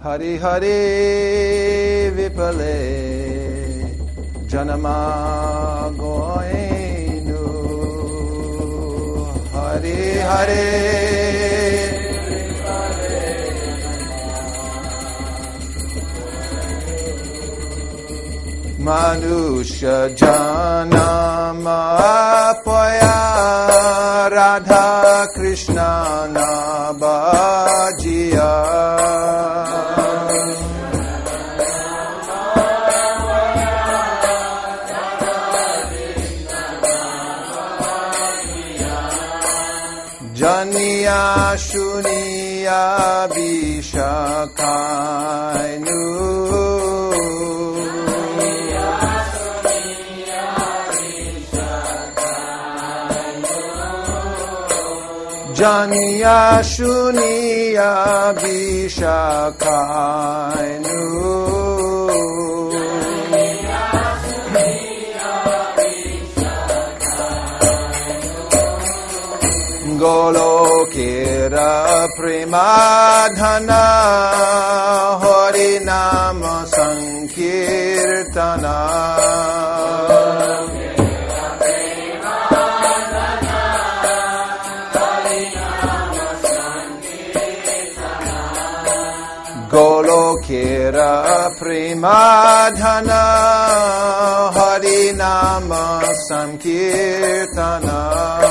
Hari Hari Vipale Janama Goinu Hari Hari Manusha Janama Paya Radha Krishna Nabhajiya Janiya Shuniya Vishakainu Janiya Shuniya Vishakainu Golokera Premadhana Harinama Sankirtana Golokera Premadhana Harinama Sankirtana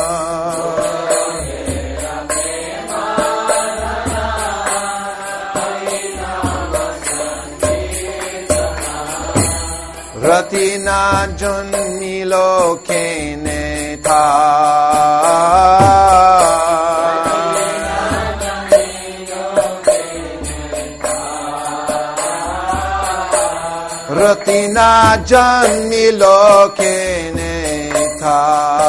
Ratina Jonni Lokene Tha Ratina Jonni Lokene Tha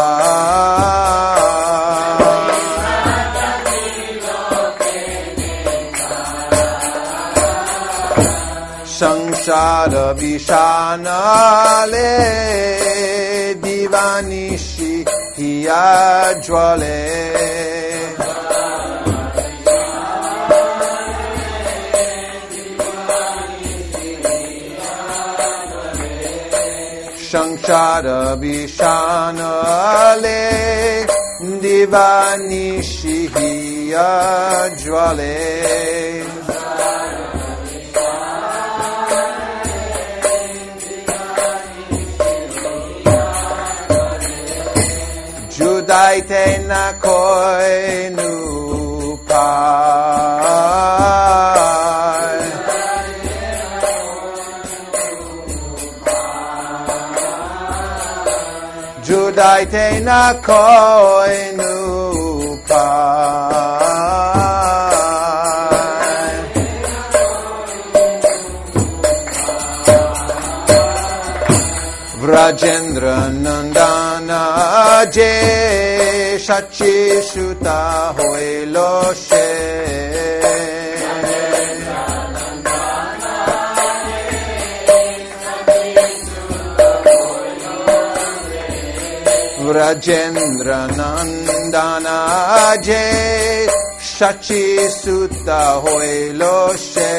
Sangsara Vishanale Divanishi Hiya Jwale Sangsara Vishanale Divanishi Hiya Jwale Judaite na koinu pai Judaite na koinu pai Vrajendra Nandana Jai Shachi Shuta Hoilo She Vrajendra Nandana Jai Shachi Sutta Hoilo She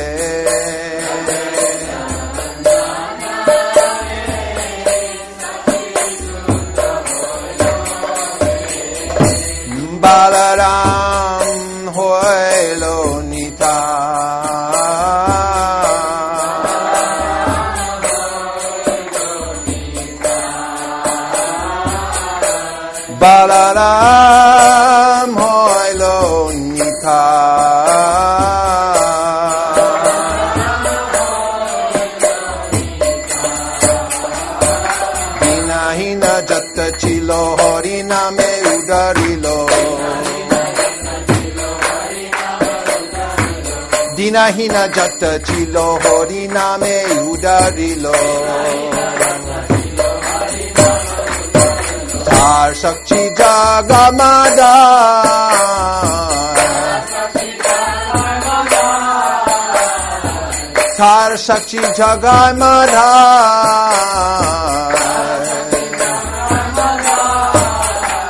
Balaram Hoilo Nita Balaram Hoilo Nita Hina Hina Jatta Chilo Horina Me Udarilo Dina Hina Jatta Chilo Horina Me Udarilo Tar Sakchi Jagamada Tar Sakchi Jagamada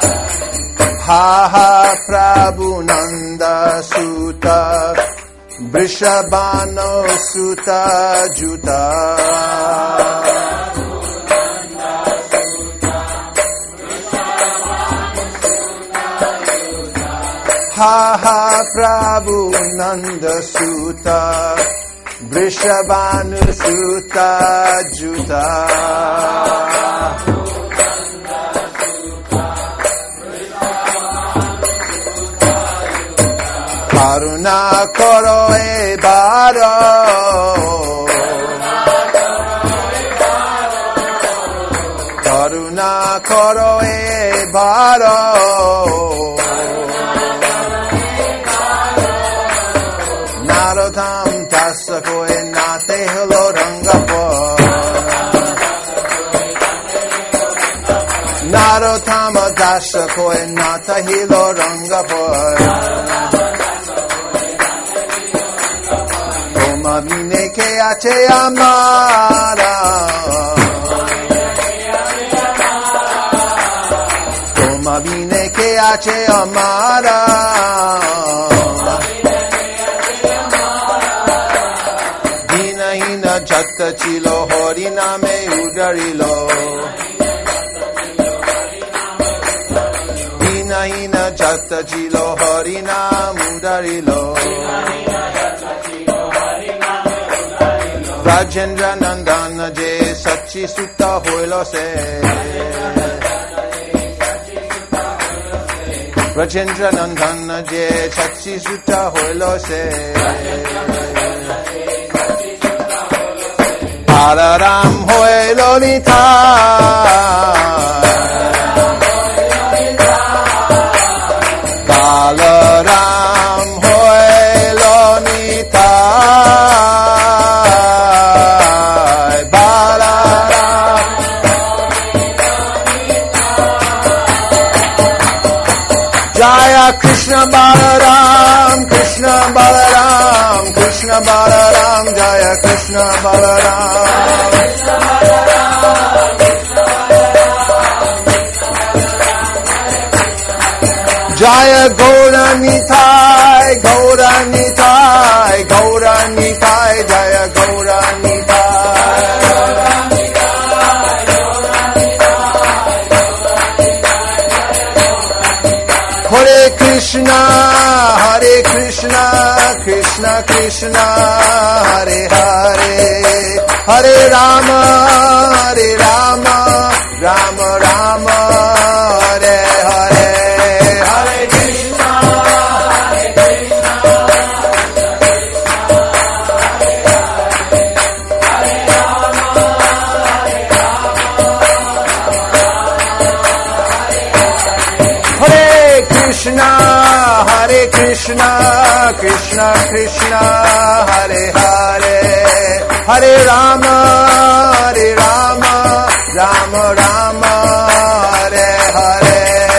Ha ha Prabhu Nanda Sutta Vrishabhano Suta Juta Ha ha Prabhu Nanda Suta Vrishabhanu Suta Juta Karuna karo e baro Karuna karo e baro Narotam tassa koe nate hilo rangapo Narotama tassa koe nata hilo rangapo Vine ke ache amara Toma vine ke ache amara Dina hina jatta chilo hori name udarilo Dina hina jatta chilo hori nam udarilo Rajendra Nandana je sachi sutta hoilo se Rajendra Nandana je sachi sutta hoilo se Pararam hoilo nita Balaram hoilo nita Jaya Krishna Balaram, Krishna Balaram, Krishna Balaram, Jaya Krishna Balaram. Jaya Gaura Nitai, Gaura Nitai, Gaura Nitai, Jaya Gaura Nitai. Hare Krishna, Hare Krishna, Krishna Krishna, Hare Hare, Hare Rama, Hare Rama, Rama Rama, Hare Hare, Hare Krishna, Hare Krishna, Hare Rama, Hare Rama, Hare Krishna, Hare Krishna, Krishna Krishna, Hare Hare, Hare Rama, Hare Rama, Rama Rama, Hare Hare.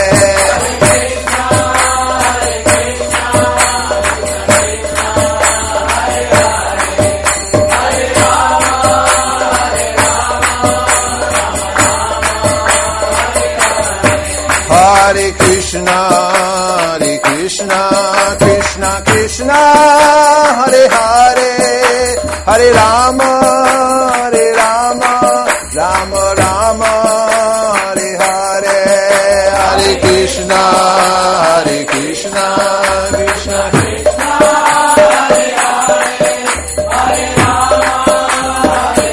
Hare Krishna, Hare Krishna, Krishna Krishna, Hare Hare, Hare Rama, Hare Rama, Rama Rama, Hare Hare, Hare Krishna, Hare Krishna, Krishna Krishna, Hare Hare, Hare Rama, Hare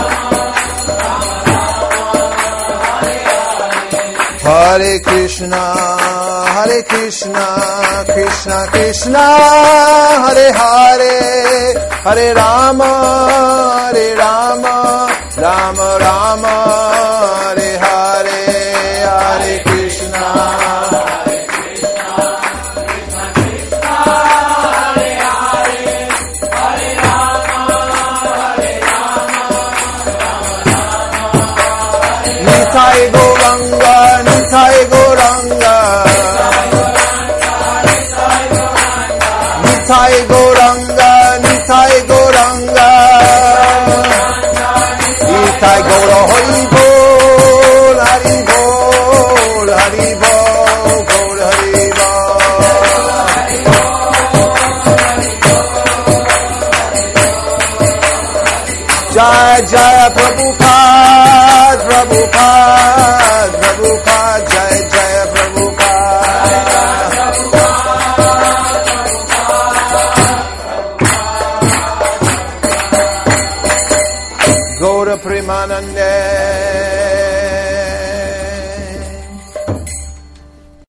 Rama, Hare Krishna, Hare Krishna, Krishna Krishna, Hare Hare, Hare Rama, Hare Rama, Rama Rama, Hare Hare, Hare Krishna, Hare Krishna, Krishna Krishna, Hare Hare, Hare Rama, Hare Rama, Nitai Gauranga, Nitai Gauranga, Nitai Gauranga, Nitai Gauranga, Nitai Gaura Hari Bol, Hari Bol, Hari Bol, Gaur Hari Bol, Jai Jai Prabhupada, Prabhupada, Prabhupada, Jai Jai Prabhupada. Gaura Premanande,